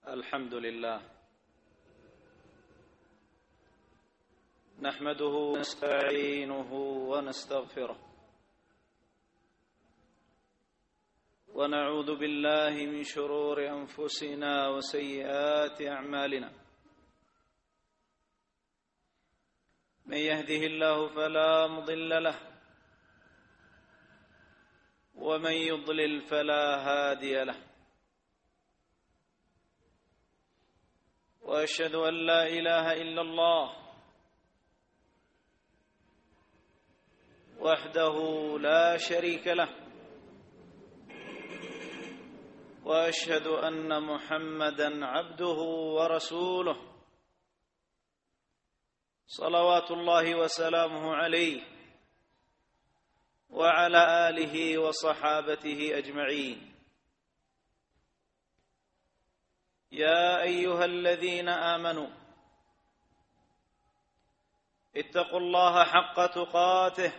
الحمد لله نحمده ونستعينه ونستغفره ونعوذ بالله من شرور أنفسنا وسيئات أعمالنا من يهده الله فلا مضل له ومن يضلل فلا هادي له وأشهد أن لا إله إلا الله وحده لا شريك له وأشهد أن محمدًا عبده ورسوله صلوات الله وسلامه عليه وعلى آله وصحابته أجمعين. يا أيها الذين آمنوا اتقوا الله حق تقاته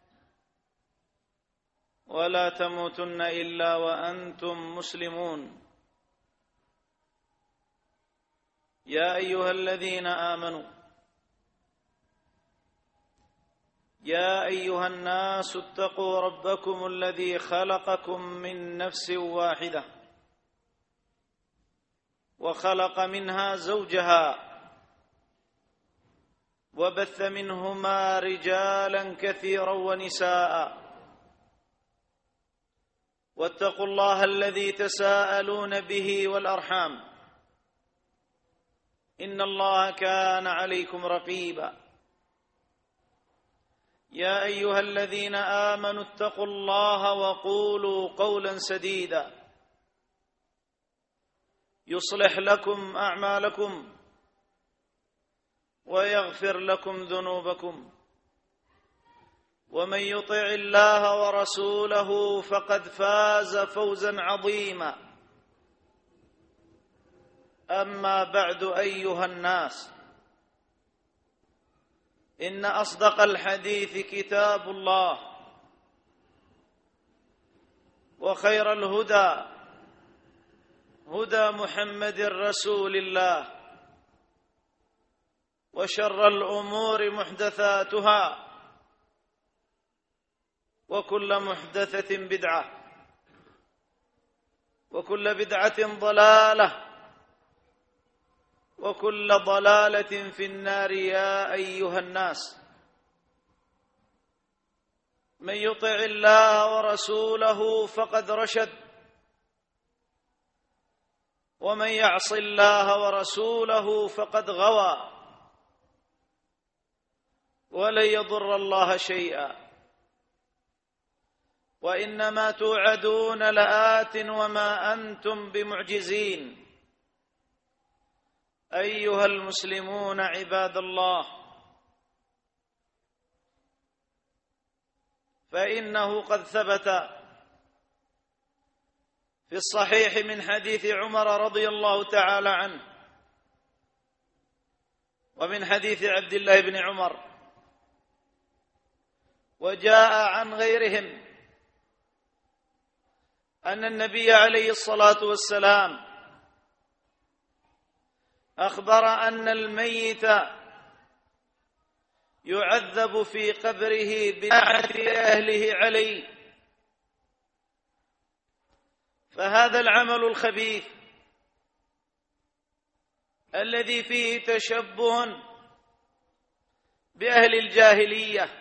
ولا تموتن إلا وأنتم مسلمون. يا أيها الذين آمنوا يا أيها الناس اتقوا ربكم الذي خلقكم من نفس واحدة وخلق منها زوجها وبث منهما رجالا كثيرا ونساء واتقوا الله الذي تساءلون به والأرحام إن الله كان عليكم رقيبا. يا أيها الذين آمنوا اتقوا الله وقولوا قولا سديدا يصلح لكم أعمالكم ويغفر لكم ذنوبكم ومن يطع الله ورسوله فقد فاز فوزا عظيما. أما بعد أيها الناس إن أصدق الحديث كتاب الله وخير الهدى هدى محمد رسول الله وشر الأمور محدثاتها وكل محدثة بدعة وكل بدعة ضلالة وكل ضلالة في النار. يا أيها الناس من يطع الله ورسوله فقد رشد ومن يعص الله ورسوله فقد غوى ولن يضر الله شيئا وإنما توعدون لآت وما أنتم بمعجزين. أيها المسلمون عباد الله، فإنه قد ثبت في الصحيح من حديث عمر رضي الله تعالى عنه ومن حديث عبد الله بن عمر وجاء عن غيرهم أن النبي عليه الصلاة والسلام أخبر أن الميت يعذب في قبره بنعمة أهله عليه، فهذا العمل الخبيث الذي فيه تشبه بأهل الجاهلية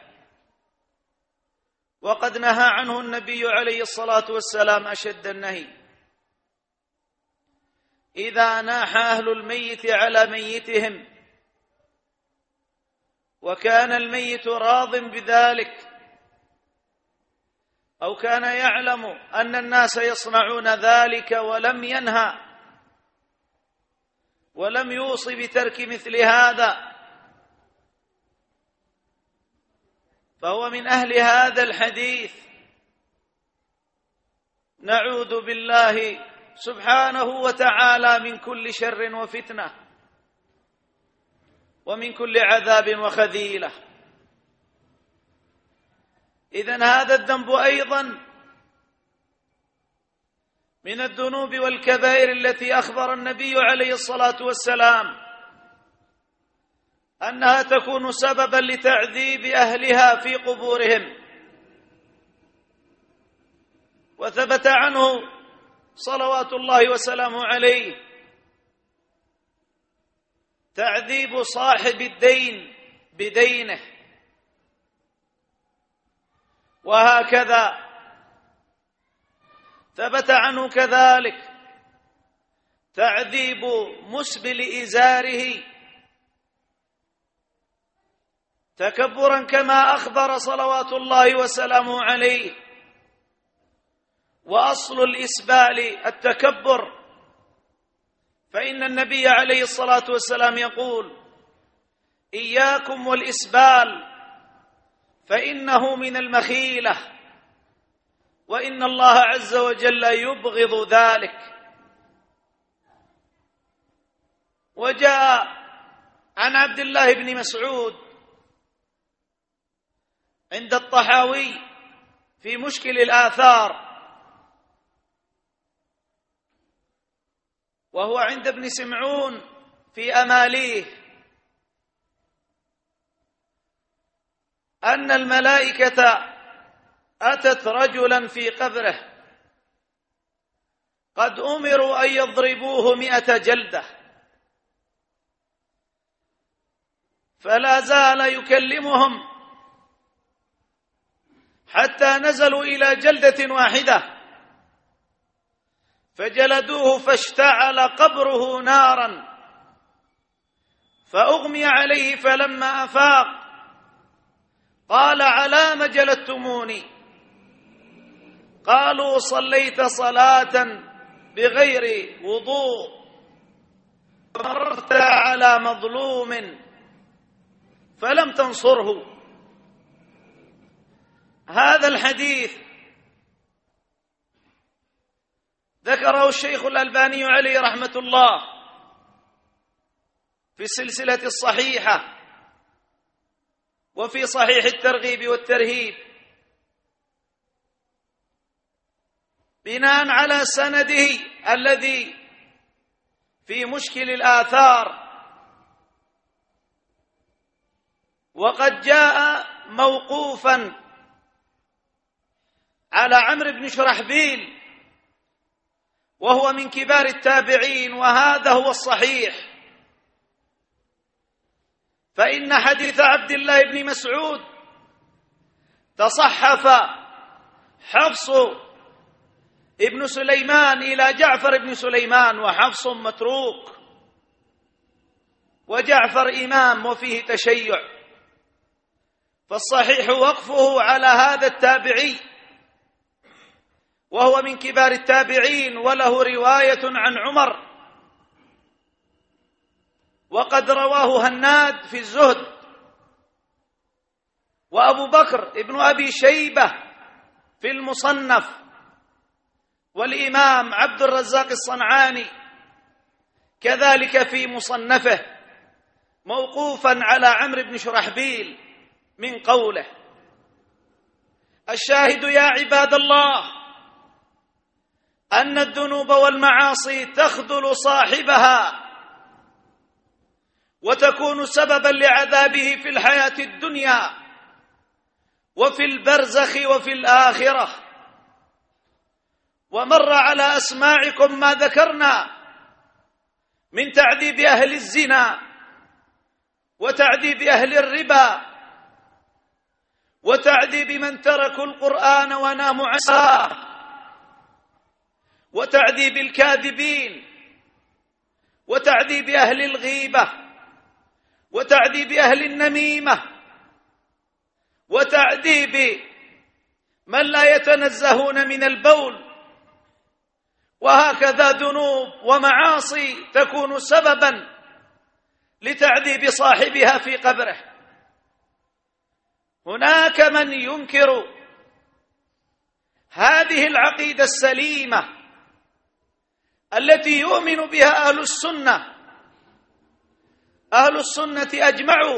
وقد نهى عنه النبي عليه الصلاة والسلام أشد النهي. إذا ناح أهل الميت على ميتهم وكان الميت راض بذلك أو كان يعلم أن الناس يصنعون ذلك ولم ينهى ولم يوص بترك مثل هذا، فهو من أهل هذا الحديث. نعوذ بالله سبحانه وتعالى من كل شر وفتنة ومن كل عذاب وخذيلة. إذن هذا الذنب أيضا من الذنوب والكبائر التي أخبر النبي عليه الصلاة والسلام أنها تكون سببا لتعذيب أهلها في قبورهم. وثبت عنه صلوات الله وسلامه عليه تعذيب صاحب الدين بدينه، وهكذا ثبت عنه كذلك تعذيب مسبل إزاره تكبرا كما أخبر صلوات الله وسلامه عليه. وأصل الإسبال التكبر، فإن النبي عليه الصلاة والسلام يقول: إياكم والإسبال فإنه من المخيلة، وإن الله عز وجل يبغض ذلك. وجاء عن عبد الله بن مسعود عند الطحاوي في مشكل الآثار، وهو عند ابن سمعون في أماليه، أن الملائكة أتت رجلا في قبره قد أمروا أن يضربوه 100 جلدة، فلا زال يكلمهم حتى نزلوا إلى جلدة واحدة فجلدوه فاشتعل قبره نارا فأغمي عليه، فلما أفاق قال: علام جلدتموني؟ قالوا: صليت صلاة بغير وضوء ومررت على مظلوم فلم تنصره. هذا الحديث ذكره الشيخ الألباني عليه رحمة الله في السلسلة الصحيحة وفي صحيح الترغيب والترهيب بناء على سنده الذي في مشكل الآثار. وقد جاء موقوفا على عمرو بن شرحبيل وهو من كبار التابعين، وهذا هو الصحيح، فإن حديث عبد الله بن مسعود تصحف حفص ابن سليمان إلى جعفر بن سليمان، وحفص متروك وجعفر إمام وفيه تشيع، فالصحيح وقفه على هذا التابعي وهو من كبار التابعين وله رواية عن عمر، وقد رواه هناد في الزهد، وأبو بكر ابن أبي شيبة في المصنف، والإمام عبد الرزاق الصنعاني كذلك في مصنفه موقوفا على عمرو بن شرحبيل من قوله. الشاهد يا عباد الله أن الذنوب والمعاصي تخذل صاحبها وتكون سببا لعذابه في الحياة الدنيا وفي البرزخ وفي الآخرة. ومر على أسماعكم ما ذكرنا من تعذيب أهل الزنا وتعذيب أهل الربا وتعذيب من تركوا القرآن وناموا عنه وتعذيب الكاذبين وتعذيب أهل الغيبة وتعذيب أهل النميمة وتعذيب من لا يتنزهون من البول، وهكذا ذنوب ومعاصي تكون سببا لتعذيب صاحبها في قبره. هناك من ينكر هذه العقيدة السليمة التي يؤمن بها أهل السنة. أهل السنة أجمعوا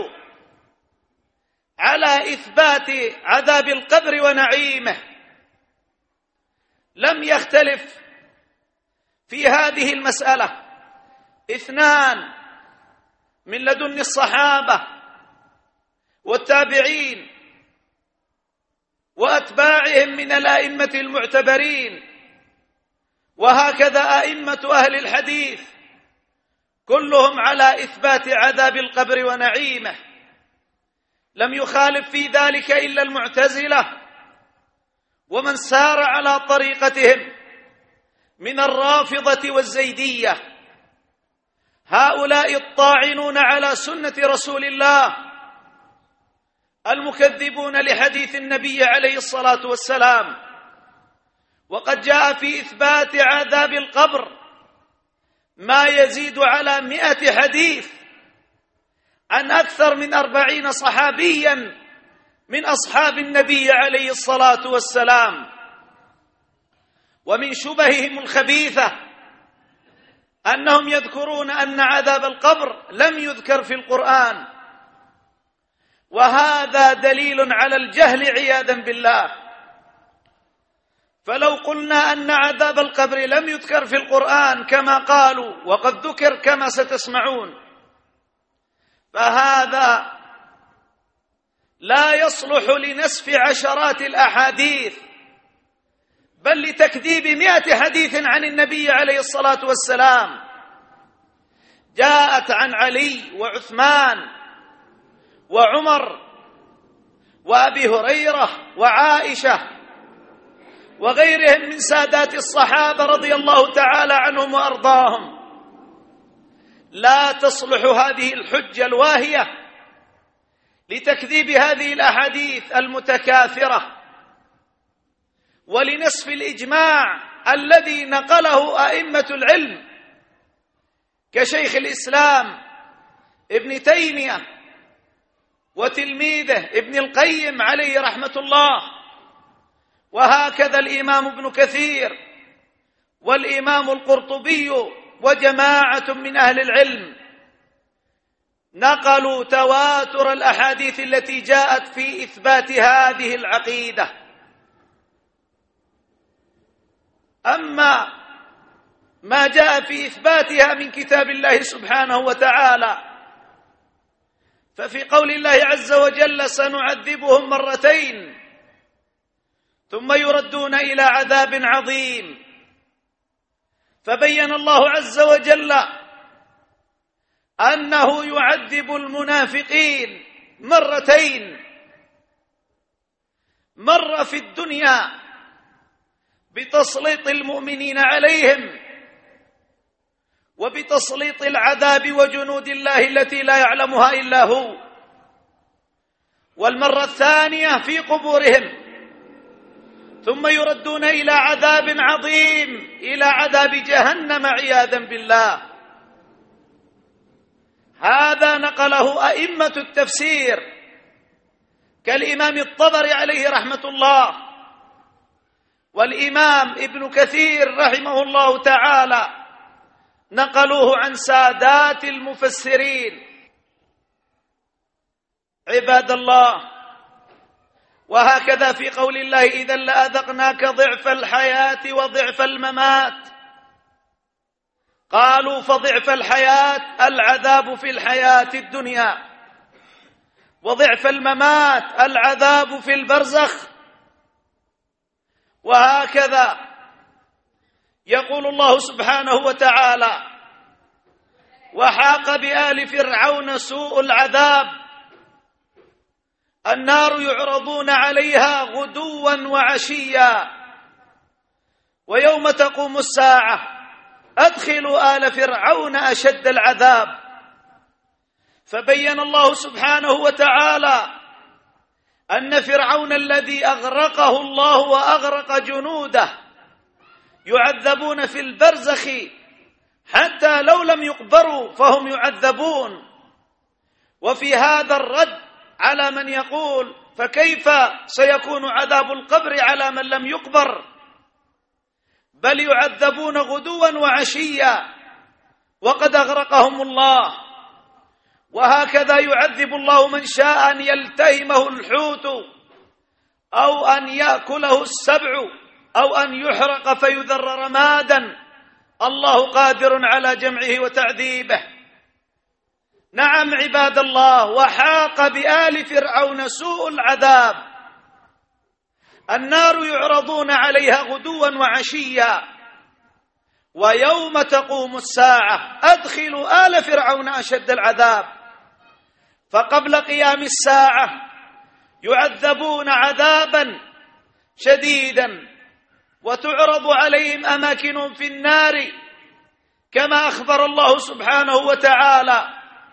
على إثبات عذاب القبر ونعيمه، لم يختلف في هذه المسألة 2 من لدن الصحابة والتابعين وأتباعهم من الأئمة المعتبرين، وهكذا أئمة أهل الحديث كلهم على إثبات عذاب القبر ونعيمه. لم يخالف في ذلك إلا المعتزلة ومن سار على طريقتهم من الرافضة والزيدية، هؤلاء الطاعنون على سنة رسول الله المكذبون لحديث النبي عليه الصلاة والسلام. وقد جاء في إثبات عذاب القبر ما يزيد على 100 حديث عن أكثر من 40 صحابيا من أصحاب النبي عليه الصلاة والسلام. ومن شبههم الخبيثة أنهم يذكرون أن عذاب القبر لم يذكر في القرآن، وهذا دليل على الجهل عياذا بالله. فلو قلنا أن عذاب القبر لم يذكر في القرآن كما قالوا وقد ذكر كما ستسمعون، فهذا لا يصلح لنسف عشرات الأحاديث، بل لتكذيب 100 حديث عن النبي عليه الصلاة والسلام جاءت عن علي وعثمان وعمر وأبي هريرة وعائشة وغيرهم من سادات الصحابة رضي الله تعالى عنهم وأرضاهم. لا تصلح هذه الحجة الواهية لتكذيب هذه الأحاديث المتكاثرة ولنسف الإجماع الذي نقله أئمة العلم كشيخ الإسلام ابن تيمية وتلميذه ابن القيم عليه رحمة الله، وهكذا الإمام ابن كثير والإمام القرطبي وجماعة من أهل العلم نقلوا تواتر الأحاديث التي جاءت في إثبات هذه العقيدة. أما ما جاء في إثباتها من كتاب الله سبحانه وتعالى ففي قول الله عز وجل: سنعذبهم 2 مرتين ثم يردون إلى عذاب عظيم، فبين الله عز وجل أنه يعذب المنافقين 2 مرتين، مرة في الدنيا بتسليط المؤمنين عليهم وبتسليط العذاب وجنود الله التي لا يعلمها إلا هو، والمرة الثانية في قبورهم ثم يردون إلى عذاب عظيم، إلى عذاب جهنم عياذا بالله. هذا نقله أئمة التفسير كالإمام الطبري عليه رحمة الله والإمام ابن كثير رحمه الله تعالى، نقلوه عن سادات المفسرين. عباد الله، وهكذا في قول الله: إذا لأذقناك ضعف الحياة وضعف الممات. قالوا: فضعف الحياة العذاب في الحياة الدنيا، وضعف الممات العذاب في البرزخ. وهكذا يقول الله سبحانه وتعالى: وحاق بآل فرعون سوء العذاب، النار يعرضون عليها غدوا وعشيا ويوم تقوم الساعة أدخلوا آل فرعون أشد العذاب. فبين الله سبحانه وتعالى أن فرعون الذي أغرقه الله وأغرق جنوده يعذبون في البرزخ، حتى لو لم يقبروا فهم يعذبون. وفي هذا الرد على من يقول: فكيف سيكون عذاب القبر على من لم يقبر؟ بل يعذبون غدوا وعشيا وقد أغرقهم الله. وهكذا يعذب الله من شاء أن يلتهمه الحوت أو أن يأكله السبع أو أن يحرق فيذر رمادا الله قادر على جمعه وتعذيبه. نعم عباد الله، وحاق بآل فرعون سوء العذاب. النار يعرضون عليها غدوا وعشيا، ويوم تقوم الساعة أدخلوا آل فرعون أشد العذاب. فقبل قيام الساعة يعذبون عذابا شديدا، وتعرض عليهم أماكنهم في النار كما أخبر الله سبحانه وتعالى.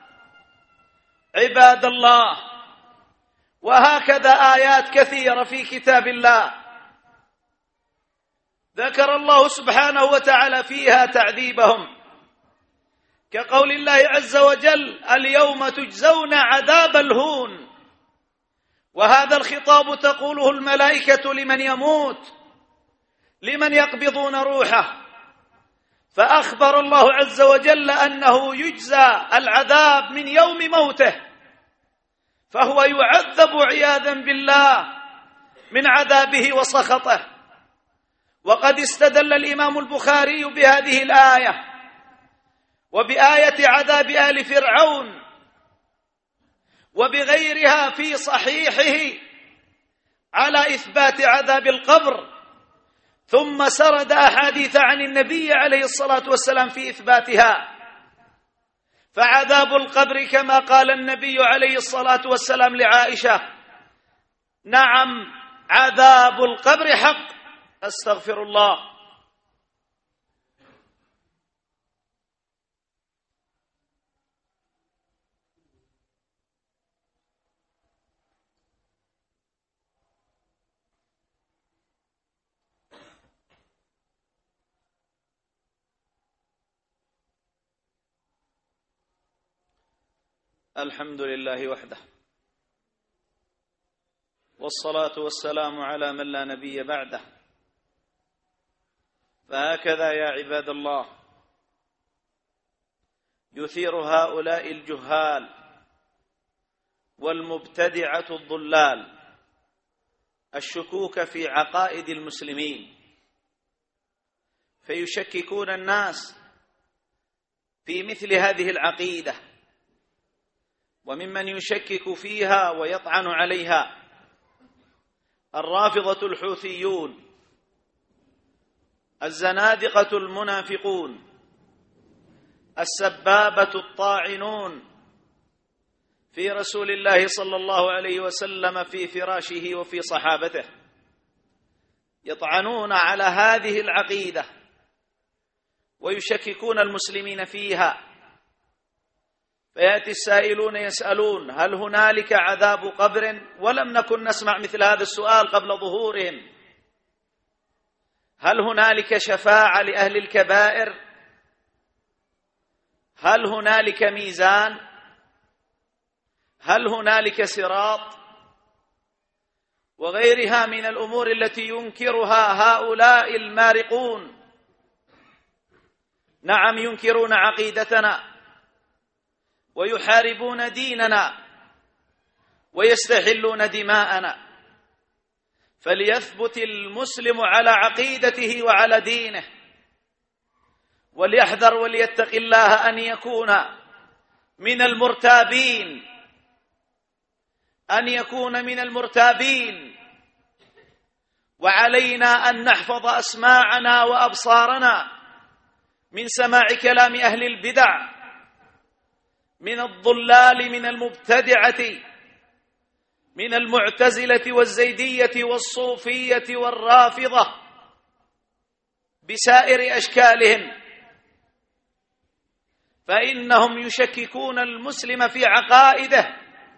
عباد الله، وهكذا آيات كثيرة في كتاب الله ذكر الله سبحانه وتعالى فيها تعذيبهم، كقول الله عز وجل: اليوم تجزون عذاب الهون. وهذا الخطاب تقوله الملائكة لمن يموت، لمن يقبضون روحه. فأخبر الله عز وجل أنه يجزى العذاب من يوم موته، فهو يعذب عياذا بالله من عذابه وسخطه. وقد استدل الإمام البخاري بهذه الآية وبآية عذاب آل فرعون وبغيرها في صحيحه على إثبات عذاب القبر، ثم سرد أحاديث عن النبي عليه الصلاة والسلام في إثباتها. فعذاب القبر كما قال النبي عليه الصلاة والسلام لعائشة: نعم عذاب القبر حق. أستغفر الله. الحمد لله وحده، والصلاة والسلام على من لا نبي بعده. فهكذا يا عباد الله يثير هؤلاء الجهال والمبتدعة الضلال الشكوك في عقائد المسلمين، فيشككون الناس في مثل هذه العقيدة. وممن يشكك فيها ويطعن عليها الرافضة الحوثيون، الزنادقة المنافقون، السبابة الطاعنون في رسول الله صلى الله عليه وسلم في فراشه وفي صحابته، يطعنون على هذه العقيدة ويشككون المسلمين فيها. فيأتي السائلون يسألون: هل هنالك عذاب قبر؟ ولم نكن نسمع مثل هذا السؤال قبل ظهورهم. هل هنالك شفاعة لأهل الكبائر؟ هل هنالك ميزان؟ هل هنالك صراط؟ وغيرها من الأمور التي ينكرها هؤلاء المارقون. نعم ينكرون عقيدتنا ويحاربون ديننا ويستحلون دماءنا. فليثبت المسلم على عقيدته وعلى دينه، وليحذر وليتق الله أن يكون من المرتابين، أن يكون من المرتابين. وعلينا أن نحفظ أسماعنا وأبصارنا من سماع كلام أهل البدع، من الضلال، من المبتدعة، من المعتزلة والزيدية والصوفية والرافضة بسائر أشكالهم، فإنهم يشككون المسلم في عقائده،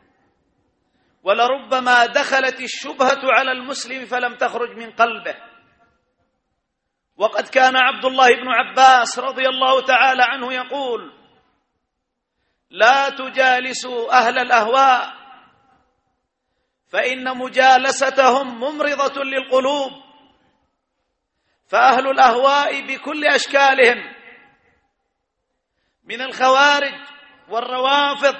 ولربما دخلت الشبهة على المسلم فلم تخرج من قلبه. وقد كان عبد الله بن عباس رضي الله تعالى عنه يقول: لا تجالسوا أهل الأهواء فإن مجالستهم ممرضة للقلوب. فأهل الأهواء بكل أشكالهم، من الخوارج والروافض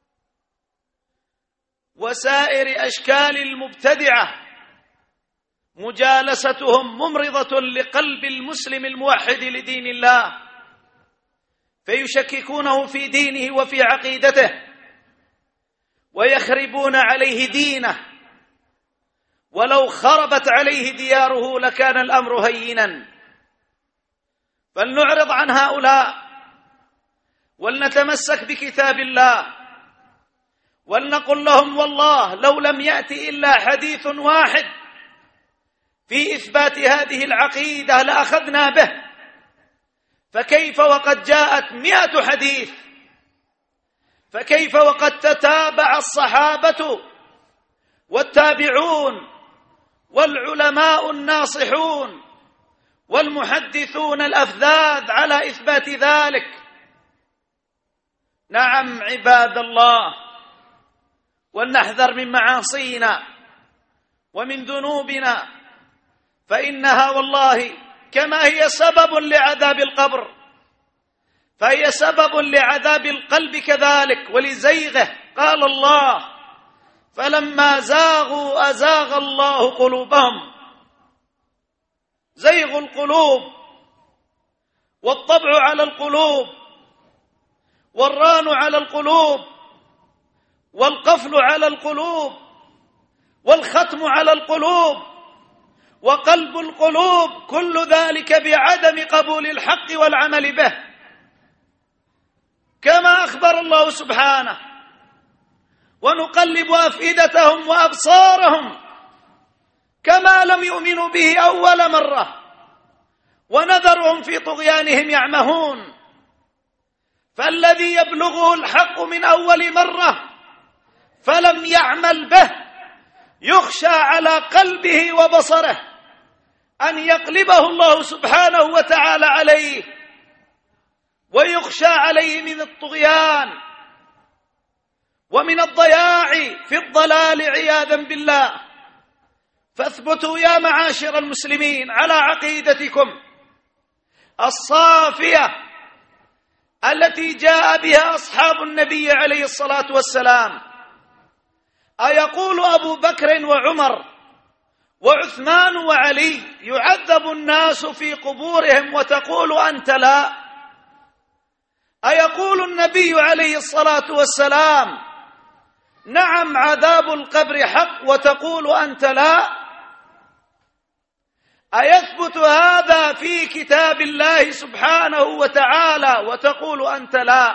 وسائر أشكال المبتدعة، مجالستهم ممرضة لقلب المسلم الموحد لدين الله، فيشككونه في دينه وفي عقيدته ويخربون عليه دينه، ولو خربت عليه دياره لكان الأمر هينا. فلنعرض عن هؤلاء ولنتمسك بكتاب الله، ولنقل لهم والله لو لم يأتي إلا حديث واحد في إثبات هذه العقيدة لأخذنا به، فكيف وقد جاءت 100 حديث؟ فكيف وقد تتابع الصحابة والتابعون والعلماء الناصحون والمحدثون الأفذاذ على إثبات ذلك؟ نعم عباد الله، ولنحذر من معاصينا ومن ذنوبنا، فإنها والله كما هي سبب لعذاب القبر فهي سبب لعذاب القلب كذلك ولزيغه. قال الله: فلما زاغوا أزاغ الله قلوبهم. زيغ القلوب والطبع على القلوب والران على القلوب والقفل على القلوب والختم على القلوب وقلب القلوب، كل ذلك بعدم قبول الحق والعمل به، كما أخبر الله سبحانه: ونقلب أفئدتهم وأبصارهم كما لم يؤمنوا به أول مرة ونذرهم في طغيانهم يعمهون. فالذي يبلغه الحق من أول مرة فلم يعمل به يخشى على قلبه وبصره أن يقلبه الله سبحانه وتعالى عليه، ويخشى عليه من الطغيان ومن الضياع في الضلال عياذا بالله. فاثبتوا يا معاشر المسلمين على عقيدتكم الصافية التي جاء بها أصحاب النبي عليه الصلاة والسلام. أيقول أبو بكر وعمر وعثمان وعلي يعذب الناس في قبورهم وتقول أنت لا؟ أيقول النبي عليه الصلاة والسلام نعم عذاب القبر حق وتقول أنت لا؟ أيثبت هذا في كتاب الله سبحانه وتعالى وتقول أنت لا؟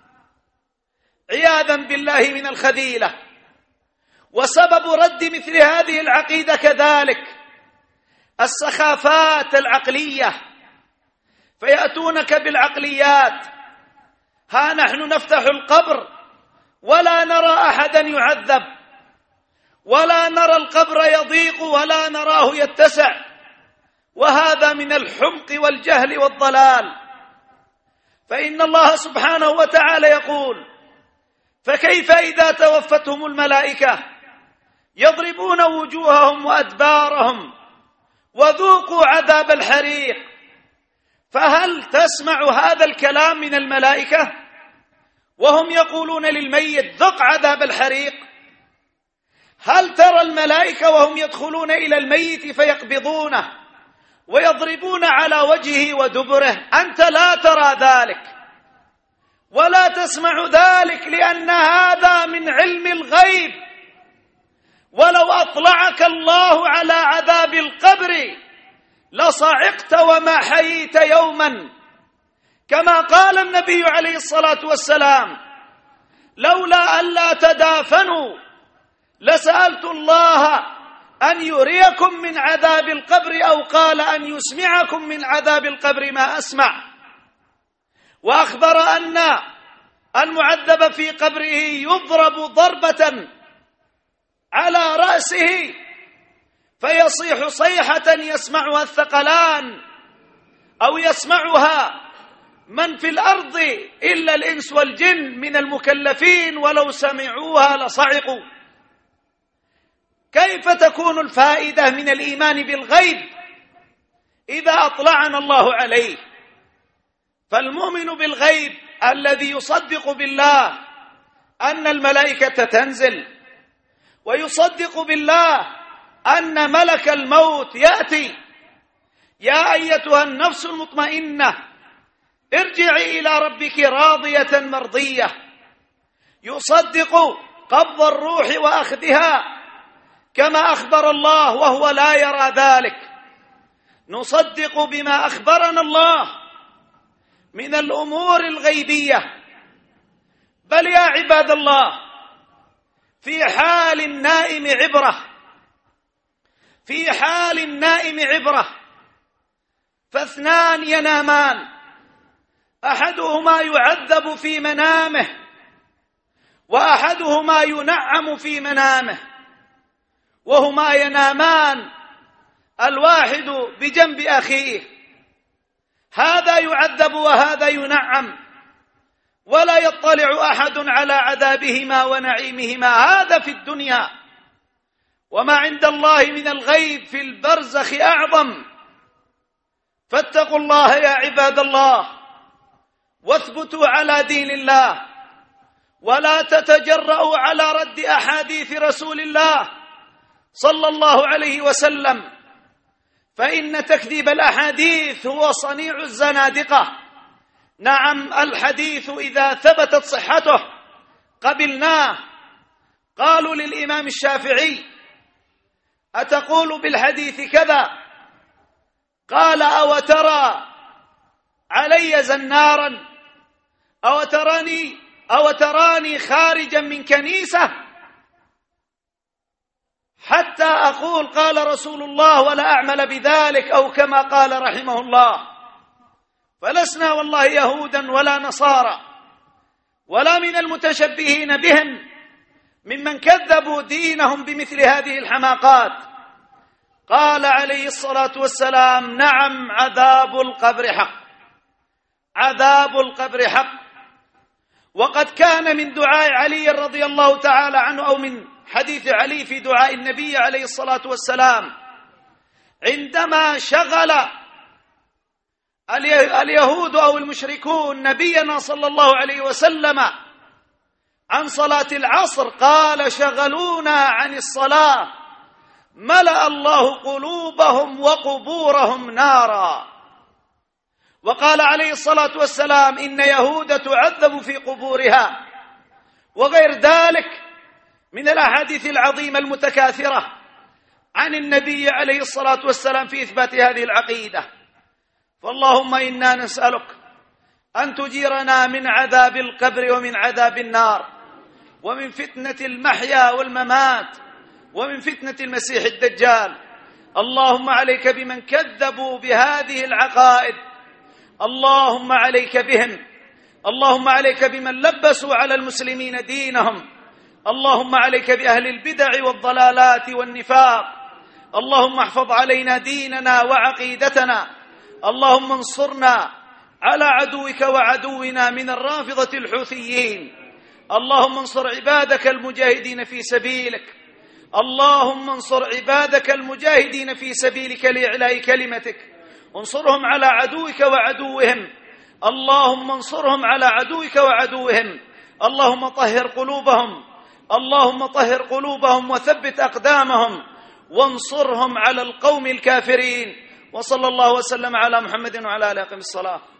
عياذا بالله من الخذيلة. وسبب رد مثل هذه العقيدة كذلك السخافات العقلية، فيأتونك بالعقليات: ها نحن نفتح القبر ولا نرى أحدا يعذب، ولا نرى القبر يضيق ولا نراه يتسع، وهذا من الحمق والجهل والضلال. فإن الله سبحانه وتعالى يقول: فكيف إذا توفتهم الملائكة يضربون وجوههم وأدبارهم وذوقوا عذاب الحريق. فهل تسمع هذا الكلام من الملائكة وهم يقولون للميت ذق عذاب الحريق؟ هل ترى الملائكة وهم يدخلون إلى الميت فيقبضونه ويضربون على وجهه ودبره؟ أنت لا ترى ذلك ولا تسمع ذلك، لأن هذا من علم الغيب. ولو أطلعك الله على عذاب القبر لصعقت وما حييت يوما، كما قال النبي عليه الصلاة والسلام: لولا ألا تدافنوا لسألت الله أن يريكم من عذاب القبر، أو قال أن يسمعكم من عذاب القبر ما أسمع. وأخبر أن المعذب في قبره يضرب ضربة على رأسه فيصيح صيحة يسمعها الثقلان أو يسمعها من في الأرض إلا الإنس والجن من المكلفين، ولو سمعوها لصعقوا. كيف تكون الفائدة من الإيمان بالغيب إذا أطلعنا الله عليه؟ فالمؤمن بالغيب الذي يصدق بالله أن الملائكة تنزل، ويصدق بالله أن ملك الموت يأتي: يا أيتها النفس المطمئنة ارجعي إلى ربك راضية مرضية. يصدق قبض الروح وأخذها كما أخبر الله وهو لا يرى ذلك. نصدق بما أخبرنا الله من الأمور الغيبية. بل يا عباد الله، في حال النائم عبرة، في حال النائم عبرة. فاثنان ينامان، أحدهما يعذب في منامه وأحدهما ينعم في منامه، وهما ينامان الواحد بجنب أخيه، هذا يعذب وهذا ينعم، ولا يطلع أحد على عذابهما ونعيمهما. هذا في الدنيا، وما عند الله من الغيب في البرزخ أعظم. فاتقوا الله يا عباد الله، واثبتوا على دين الله، ولا تتجرؤوا على رد أحاديث رسول الله صلى الله عليه وسلم، فإن تكذيب الأحاديث هو صنيع الزنادقة. نعم، الحديث إذا ثبتت صحته قبلناه. قالوا للإمام الشافعي: أتقول بالحديث كذا؟ قال: أو ترى علي زنارا؟ أو تراني خارجا من كنيسة حتى أقول قال رسول الله ولا أعمل بذلك، أو كما قال رحمه الله. فلسنا والله يهودا ولا نصارى ولا من المتشبهين بهم ممن كذبوا دينهم بمثل هذه الحماقات. قال عليه الصلاة والسلام: نعم، عذاب القبر حق، عذاب القبر حق. وقد كان من دعاء علي رضي الله تعالى عنه، أو من حديث علي في دعاء النبي عليه الصلاة والسلام عندما شغل اليهود أو المشركون نبينا صلى الله عليه وسلم عن صلاة العصر، قال: شغلونا عن الصلاة ملأ الله قلوبهم وقبورهم نارا. وقال عليه الصلاة والسلام: إن يهود تعذب في قبورها، وغير ذلك من الأحاديث العظيمة المتكاثرة عن النبي عليه الصلاة والسلام في إثبات هذه العقيدة. فاللهم إنا نسألك أن تجيرنا من عذاب القبر ومن عذاب النار ومن فتنة المحيا والممات ومن فتنة المسيح الدجال. اللهم عليك بمن كذبوا بهذه العقائد، اللهم عليك بهم، اللهم عليك بمن لبسوا على المسلمين دينهم، اللهم عليك بأهل البدع والضلالات والنفاق. اللهم احفظ علينا ديننا وعقيدتنا، اللهم انصرنا على عدوك وعدونا من الرافضة الحوثيين. اللهم انصر عبادك المجاهدين في سبيلك، اللهم انصر عبادك المجاهدين في سبيلك لإعلاء كلمتك، انصرهم على عدوك وعدوهم، اللهم انصرهم على عدوك وعدوهم. اللهم طهر قلوبهم، اللهم طهر قلوبهم وثبت أقدامهم وانصرهم على القوم الكافرين. وصلى الله وسلم على محمد وعلى آله وصحبه الصلاة.